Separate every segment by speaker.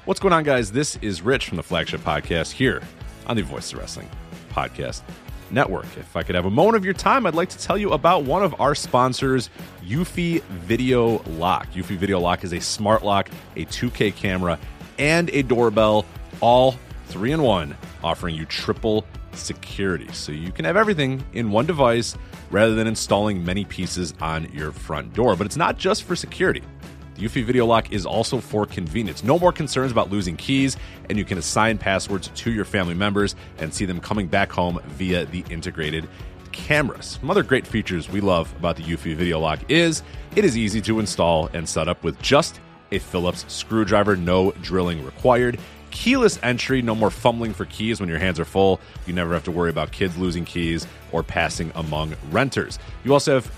Speaker 1: What's going on, guys? This is Rich from the Flagship Podcast here on the Voice of Wrestling Podcast Network. If I could have a moment of your time, I'd like to tell you about one of our sponsors, Eufy Video Lock. Eufy Video Lock is a smart lock, a 2K camera, and a doorbell, all 3-in-1, offering you triple security. So you can have everything in one device rather than installing many pieces on your front door. But it's not just for security. The Eufy Video Lock is also for convenience. No more concerns about losing keys, and you can assign passwords to your family members and see them coming back home via the integrated cameras. Some other great features we love about the Eufy Video Lock is it is easy to install and set up with just a Phillips screwdriver, no drilling required. Keyless entry, no more fumbling for keys when your hands are full. You never have to worry about kids losing keys or passing among renters. You also have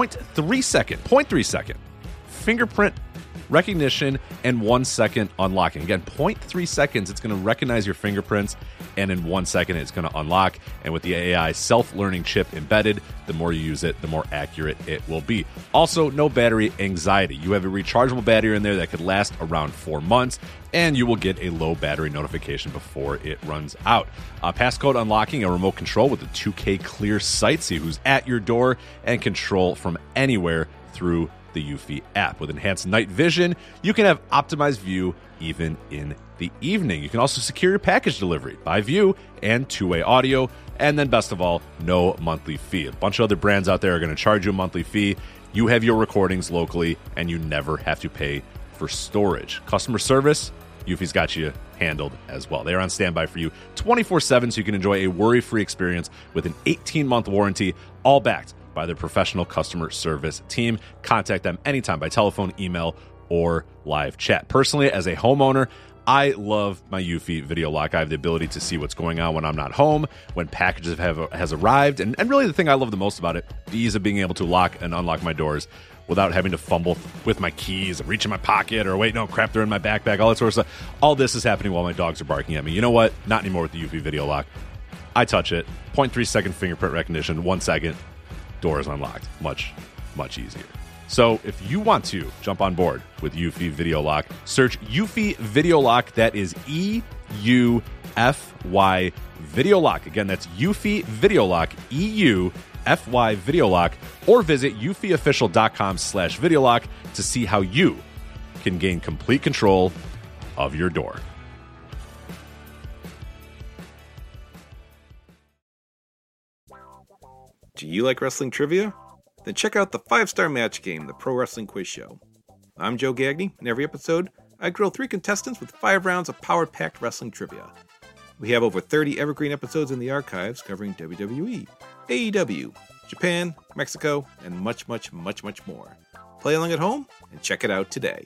Speaker 1: 0.3 second fingerprint recognition and 1 second unlocking. Again, 0.3 seconds, it's going to recognize your fingerprints, and in 1 second, it's going to unlock. And with the AI self-learning chip embedded, the more you use it, the more accurate it will be. Also, no battery anxiety. You have a rechargeable battery in there that could last around 4 months, and you will get a low battery notification before it runs out. Passcode unlocking, a remote control with a 2K clear sight. See who's at your door and control from anywhere through the Eufy app. With enhanced night vision, you can have optimized view even in the evening. You can also secure your package delivery by view and two-way audio. And then best of all, no monthly fee. A bunch of other brands out there are going to charge you a monthly fee. You have your recordings locally, and you never have to pay for storage. Customer service, Eufy's got you handled as well. They're on standby for you 24/7, so you can enjoy a worry-free experience with an 18-month warranty, all backed by their professional customer service team. Contact them anytime by telephone, email, or live chat. Personally, as a homeowner, I love my Eufy Video Lock. I have the ability to see what's going on when I'm not home, when packages has arrived, and really the thing I love the most about it, the ease of being able to lock and unlock my doors without having to fumble with my keys and reach in my pocket or wait, no, crap, they're in my backpack, all that sort of stuff. All this is happening while my dogs are barking at me. You know what? Not anymore with the Eufy Video Lock. I touch it, 0.3 second fingerprint recognition, 1 second, door is unlocked. Much, much easier. So if you want to jump on board with Eufy Video Lock, search Eufy Video Lock. That is EUFY Video Lock. Again, that's Eufy Video Lock, EUFY Video Lock, or visit eufyofficial.com/videolock to see how you can gain complete control of your door.
Speaker 2: Do you like wrestling trivia? Then check out the 5-Star Match Game, the Pro Wrestling Quiz Show. I'm Joe Gagney, and every episode, I grill 3 contestants with 5 rounds of power-packed wrestling trivia. We have over 30 evergreen episodes in the archives covering WWE, AEW, Japan, Mexico, and much, much, much, much more. Play along at home and check it out today.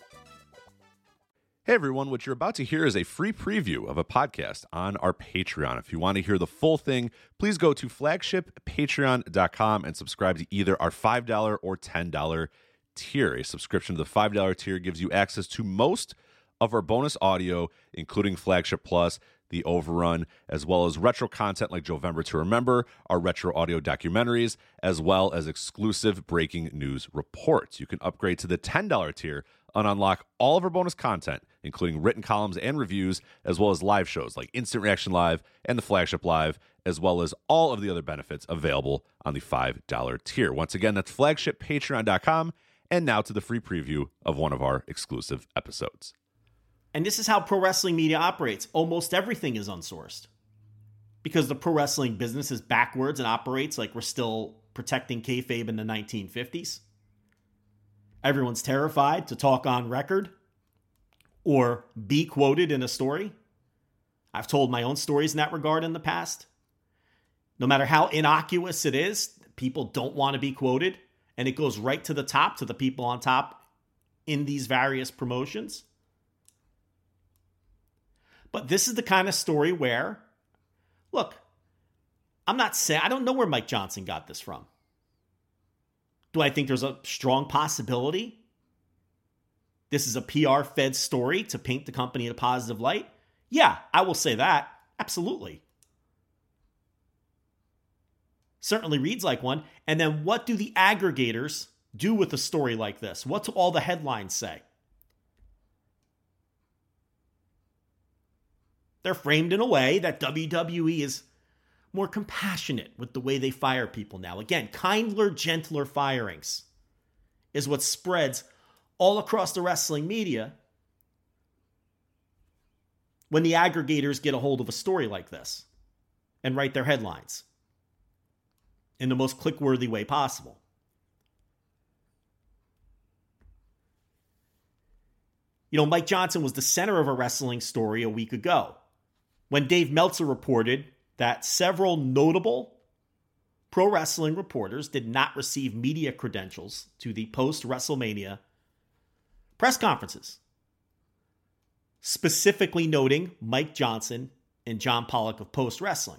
Speaker 1: Hey everyone, what you're about to hear is a free preview of a podcast on our Patreon. If you want to hear the full thing, please go to flagshippatreon.com and subscribe to either our $5 or $10 tier. A subscription to the $5 tier gives you access to most of our bonus audio, including Flagship Plus, the Overrun, as well as retro content like Jovember to Remember, our retro audio documentaries, as well as exclusive breaking news reports. You can upgrade to the $10 tier and unlock all of our bonus content, including written columns and reviews, as well as live shows like Instant Reaction Live and the Flagship Live, as well as all of the other benefits available on the $5 tier. Once again, that's flagshippatreon.com. And now to the free preview of one of our exclusive episodes.
Speaker 3: And this is how pro wrestling media operates. Almost everything is unsourced. Because the pro wrestling business is backwards and operates like we're still protecting kayfabe in the 1950s. Everyone's terrified to talk on record or be quoted in a story. I've told my own stories in that regard in the past. No matter how innocuous it is, people don't want to be quoted. And it goes right to the top, to the people on top in these various promotions. But this is the kind of story where, look, I'm not saying, I don't know where Mike Johnson got this from. Do I think there's a strong possibility this is a PR-fed story to paint the company in a positive light? Yeah, I will say that. Absolutely. Certainly reads like one. And then what do the aggregators do with a story like this? What do all the headlines say? They're framed in a way that WWE is more compassionate with the way they fire people now. Again, kinder, gentler firings is what spreads all across the wrestling media when the aggregators get a hold of a story like this and write their headlines in the most click-worthy way possible. You know, Mike Johnson was the center of a wrestling story a week ago when Dave Meltzer reported that several notable pro wrestling reporters did not receive media credentials to the post-WrestleMania press conferences, specifically noting Mike Johnson and John Pollock of Post Wrestling.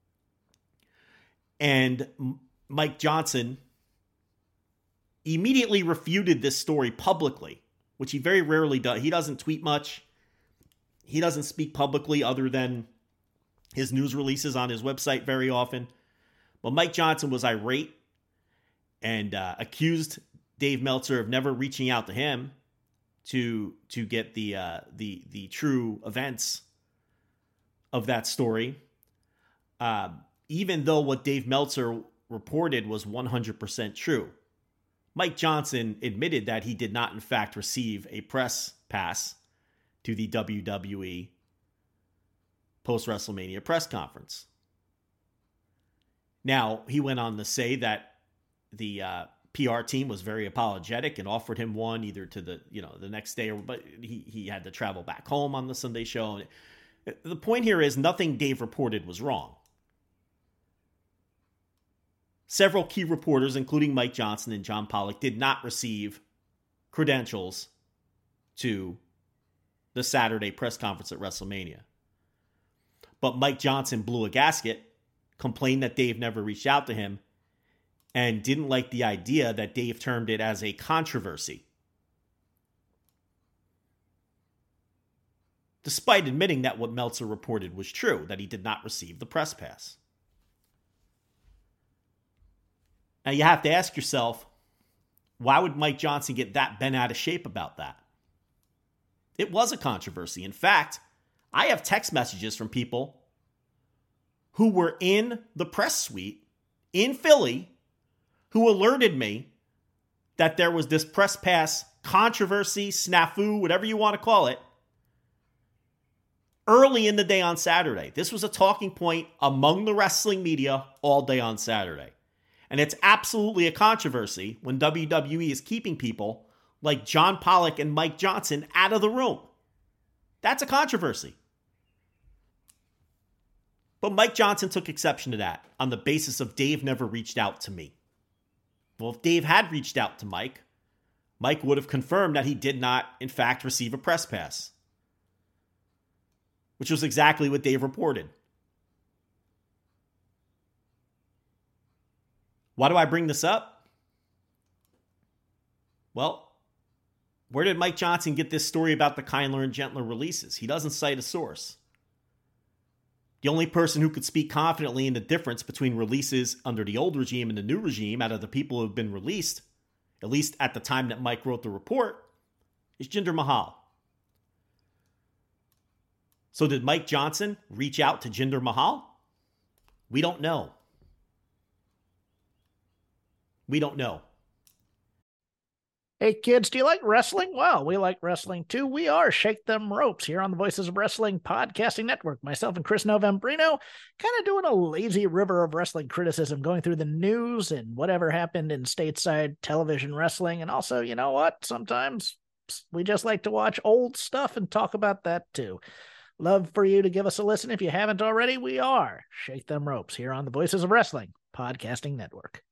Speaker 3: And Mike Johnson immediately refuted this story publicly, which he very rarely does. He doesn't tweet much. He doesn't speak publicly other than his news releases on his website very often. But Mike Johnson was irate and accused Dave Meltzer of never reaching out to him to get the true events of that story. Even though what Dave Meltzer reported was 100% true. Mike Johnson admitted that he did not, in fact, receive a press pass to the WWE post-WrestleMania press conference. Now, he went on to say that the PR team was very apologetic and offered him one either to the next day, but he had to travel back home on the Sunday show. The point here is nothing Dave reported was wrong. Several key reporters, including Mike Johnson and John Pollock, did not receive credentials to the Saturday press conference at WrestleMania. But Mike Johnson blew a gasket, complained that Dave never reached out to him, and didn't like the idea that Dave termed it as a controversy. Despite admitting that what Meltzer reported was true, that he did not receive the press pass. Now you have to ask yourself, why would Mike Johnson get that bent out of shape about that? It was a controversy. In fact, I have text messages from people who were in the press suite in Philly who alerted me that there was this press pass controversy, snafu, whatever you want to call it, early in the day on Saturday. This was a talking point among the wrestling media all day on Saturday. And it's absolutely a controversy when WWE is keeping people like John Pollock and Mike Johnson out of the room. That's a controversy. But Mike Johnson took exception to that on the basis of Dave never reached out to me. Well, if Dave had reached out to Mike, Mike would have confirmed that he did not, in fact, receive a press pass, which was exactly what Dave reported. Why do I bring this up? Well, where did Mike Johnson get this story about the kinder and gentler releases? He doesn't cite a source. The only person who could speak confidently in the difference between releases under the old regime and the new regime out of the people who have been released, at least at the time that Mike wrote the report, is Jinder Mahal. So did Mike Johnson reach out to Jinder Mahal? We don't know. We don't know.
Speaker 4: Hey kids, do you like wrestling? Well, we like wrestling too. We are Shake Them Ropes here on the Voices of Wrestling Podcasting Network. Myself and Chris Novembrino kind of doing a lazy river of wrestling criticism, going through the news and whatever happened in stateside television wrestling. And also, you know what? Sometimes we just like to watch old stuff and talk about that too. Love for you to give us a listen. If you haven't already, we are Shake Them Ropes here on the Voices of Wrestling Podcasting Network.